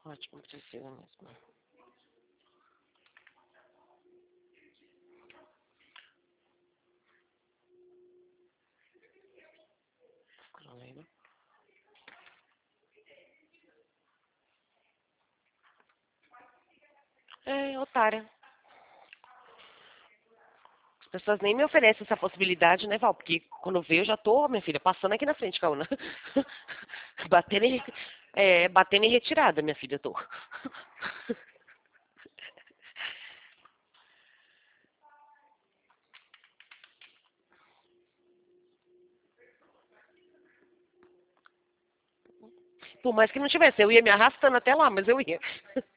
Ótimo, precisa mesmo. É, otária. As pessoas nem me oferecem essa possibilidade, né, Val? Porque quando vê, eu já tô, minha filha, passando aqui na frente, Caúna. Batendo em retirada, minha filha, eu tô. Por mais que não tivesse, eu ia me arrastando até lá, mas eu ia.